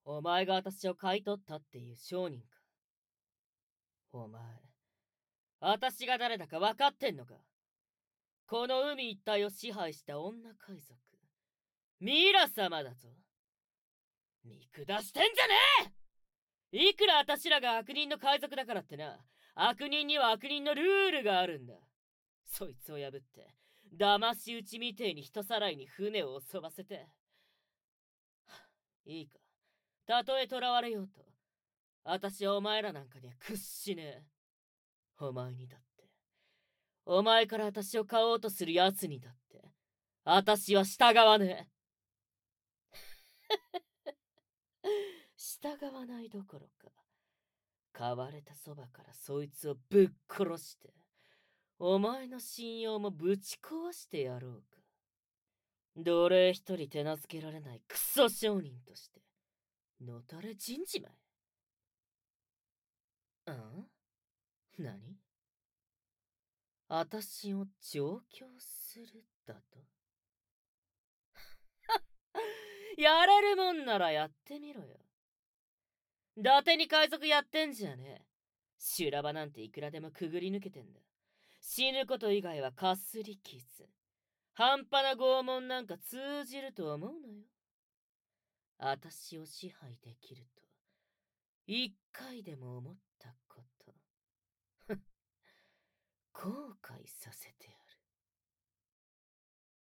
お前が私を買い取ったっていう商人か。お前、私が誰だか分かってんのか。この海一帯を支配した女海賊、ミラ様だぞ。見下してんじゃねえ。いくら私らが悪人の海賊だからってな、悪人には悪人のルールがあるんだ。そいつを破って、騙し討ちみてえに人さらいに船を襲わせて。いいか、たとえ囚われようと、私はお前らなんかには屈しねえ。お前にだって、お前から私を買おうとする奴にだって、私は従わねえ。従わないどころか、買われたそばからそいつをぶっ殺して、お前の信用もぶち壊してやろうか。奴隷一人手なずけられないクソ商人として、のたれ死んじまえ。何？私を上京するだと？やれるもんならやってみろよ。伊達に海賊やってんじゃねえ。修羅場なんていくらでもくぐり抜けてんだ。死ぬこと以外はかすり傷。半端な拷問なんか通じると思うのよ。私を支配できると、一回でも思ったこと。後悔させて